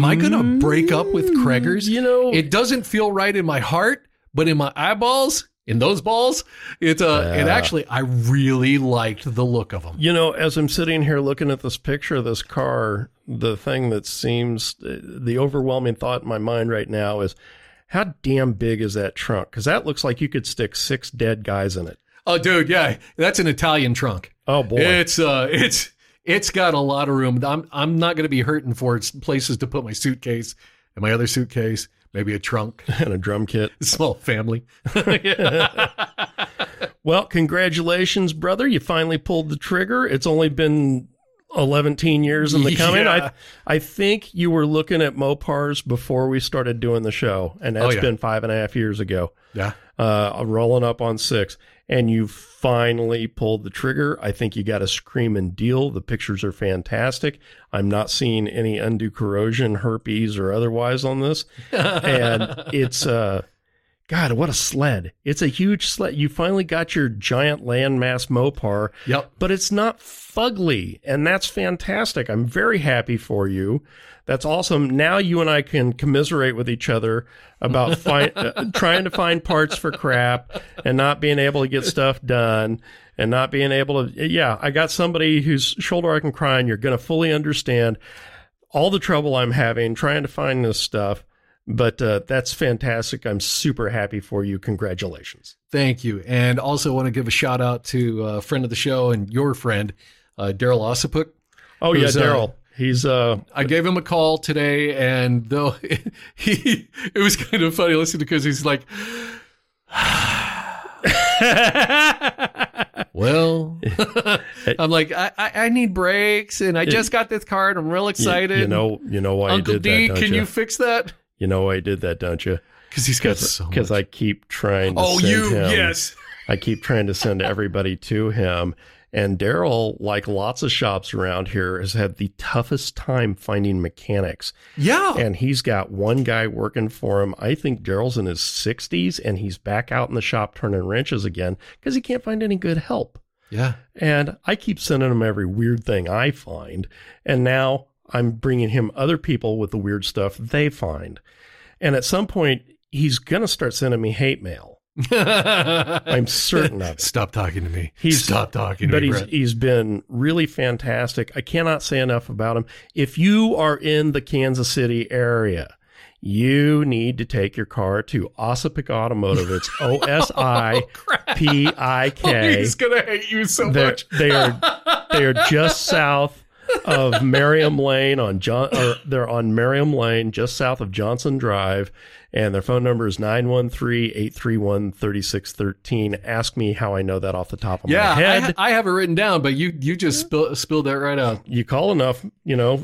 doesn't feel right in my heart, but in my eyeballs, in those balls, it actually, I really liked the look of them. As I'm sitting here looking at this picture of this car, the thing that seems, the overwhelming thought in my mind right now is, how damn big is that trunk? Because that looks like you could stick 6 dead guys in it. Oh, dude, yeah. That's an Italian trunk. Oh, boy. It's got a lot of room. I'm not going to be hurting for places to put my suitcase and my other suitcase, maybe a trunk. And a drum kit. A small family. Well, congratulations, brother. You finally pulled the trigger. It's only been 11 years in the coming. Yeah. I think you were looking at Mopars before we started doing the show, and that's been 5.5 years ago. Yeah. Rolling up on 6. And you finally pulled the trigger. I think you got a screaming deal. The pictures are fantastic. I'm not seeing any undue corrosion, herpes, or otherwise on this. And it's, God, what a sled. It's a huge sled. You finally got your giant landmass Mopar. Yep. But it's not fugly, and that's fantastic. I'm very happy for you. That's awesome. Now you and I can commiserate with each other about trying to find parts for crap and not being able to get stuff done and not being able to. Yeah, I got somebody whose shoulder I can cry on. You're going to fully understand all the trouble I'm having trying to find this stuff. But that's fantastic. I'm super happy for you. Congratulations. Thank you. And also want to give a shout out to a friend of the show and your friend, Daryl Ossipuk. Oh, yeah, Daryl. I gave him a call today, and though it was kind of funny listening because he's like, well, I'm like, I need brakes, and I just got this car, and I'm real excited. You know why Uncle you did D, that, don't can you? you fix that? You know why I did that, don't you? Because he's got so much. Because I keep trying to send him. Yes. I keep trying to send everybody to him. And Daryl, like lots of shops around here, has had the toughest time finding mechanics. Yeah. And he's got one guy working for him. I think Daryl's in his 60s, and he's back out in the shop turning wrenches again because he can't find any good help. Yeah. And I keep sending him every weird thing I find. And now I'm bringing him other people with the weird stuff they find. And at some point, he's going to start sending me hate mail. I'm certain of it. Stop talking to me. Stop talking to me, But he's been really fantastic. I cannot say enough about him. If you are in the Kansas City area, you need to take your car to Ossipik Automotive. It's OSIPIK. He's going to hate you so much. They are just south of Merriam Lane they're on Merriam Lane, just south of Johnson Drive, and their phone number is 913-831-3613. Ask me how I know that off the top of my head. I have it written down, but you just spilled that right out. You call enough, you're going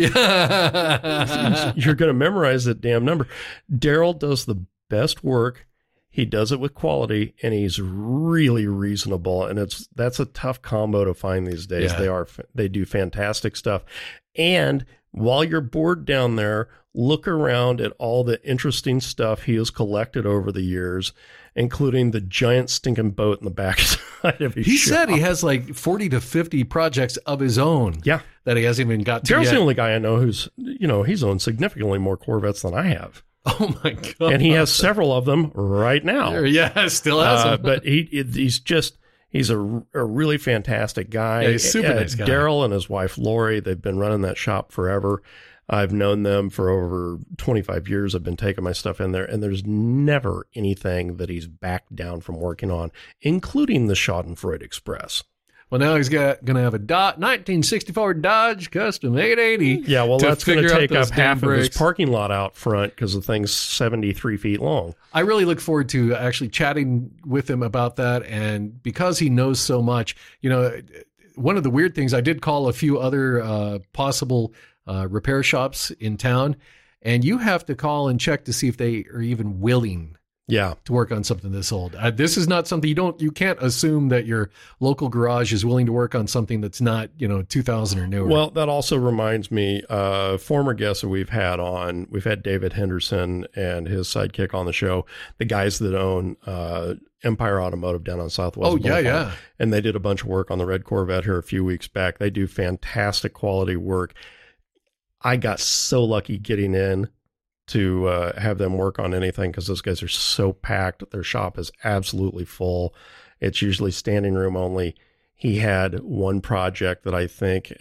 to memorize that damn number. Daryl does the best work. He does it with quality, and he's really reasonable. And that's a tough combo to find these days. Yeah. They do fantastic stuff. And while you're bored down there, look around at all the interesting stuff he has collected over the years, including the giant stinking boat in the backside of his He shop. said he has like 40 to 50 projects of his own. Yeah. That he hasn't even got to Daryl's yet. the only guy I know who's, he's owned significantly more Corvettes than I have. Oh my God. And he has several of them right now. Yeah, still has them. But he's a really fantastic guy. Yeah, he's a super nice guy. Daryl and his wife Lori, they've been running that shop forever. I've known them for over 25 years. I've been taking my stuff in there, and there's never anything that he's backed down from working on, including the Schadenfreude Express. Well, now he's going to have a 1964 Dodge Custom 880. Yeah, well, that's going to take up half of his brakes. parking lot out front because the thing's 73 feet long. I really look forward to actually chatting with him about that. And because he knows so much, one of the weird things, I did call a few other possible repair shops in town, and you have to call and check to see if they are even willing Yeah. to work on something this old. This is not something you can't assume that your local garage is willing to work on something that's not, 2000 or newer. Well, that also reminds me, former guests that we've had David Henderson and his sidekick on the show, the guys that own Empire Automotive down on Southwest Boulevard. Yeah. And they did a bunch of work on the red Corvette here a few weeks back. They do fantastic quality work. I got so lucky getting in to have them work on anything because those guys are so packed. Their shop is absolutely full. It's usually standing room only. He had one project that I think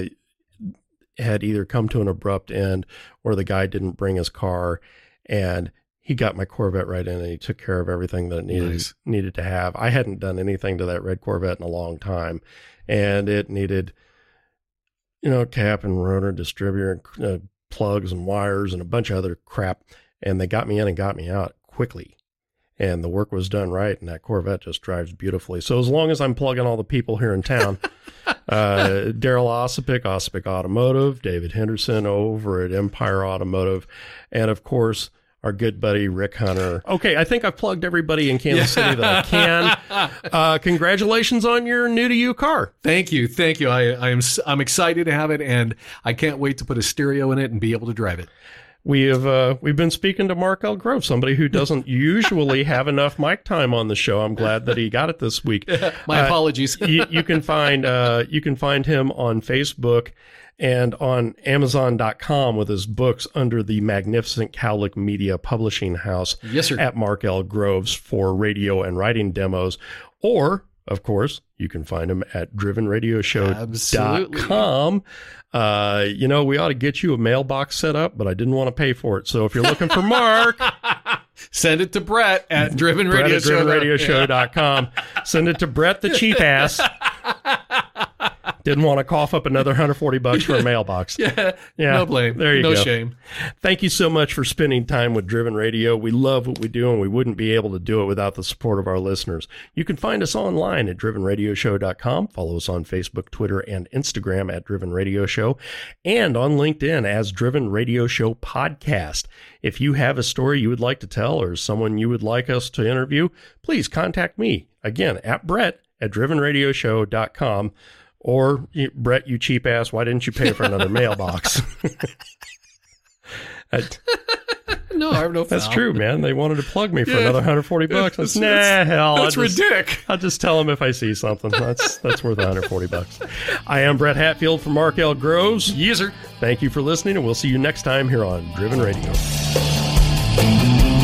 had either come to an abrupt end or the guy didn't bring his car, and he got my Corvette right in and he took care of everything that it needed to have. I hadn't done anything to that red Corvette in a long time, and it needed, cap and rotor, distributor, and plugs and wires and a bunch of other crap. And they got me in and got me out quickly. And the work was done right. And that Corvette just drives beautifully. So as long as I'm plugging all the people here in town, Daryl Ossipik Automotive, David Henderson over at Empire Automotive, and of course, our good buddy Rick Hunter. Okay, I think I've plugged everybody in Kansas City that I can. Congratulations on your new to you car. Thank you. I'm excited to have it, and I can't wait to put a stereo in it and be able to drive it. We've been speaking to Mark L. Grove, somebody who doesn't usually have enough mic time on the show. I'm glad that he got it this week. My apologies. you can find him on Facebook and on Amazon.com with his books under the magnificent Cowlick Media Publishing House. Yes, sir. At Mark L. Groves for radio and writing demos. Or, of course, you can find him at drivenradioshow.com. We ought to get you a mailbox set up, but I didn't want to pay for it. So if you're looking for Mark, send it to Brett at drivenradioshow.com. Send it to Brett the cheap ass. Didn't want to cough up another $140 for a mailbox. Yeah. No blame. There you go. No shame. Thank you so much for spending time with Driven Radio. We love what we do, and we wouldn't be able to do it without the support of our listeners. You can find us online at drivenradioshow.com. Follow us on Facebook, Twitter, and Instagram at Driven Radio Show, and on LinkedIn as Driven Radio Show Podcast. If you have a story you would like to tell or someone you would like us to interview, please contact me, again, at Brett at drivenradioshow.com. Or, Brett, you cheap ass, why didn't you pay for another mailbox? No, I have no That's foul. true, man. They wanted to plug me for another $140. That's ridiculous. I'll just tell them if I see something. That's worth $140. I am Brett Hatfield from Mark L. Groves. Yes, sir. Thank you for listening, and we'll see you next time here on Driven Radio.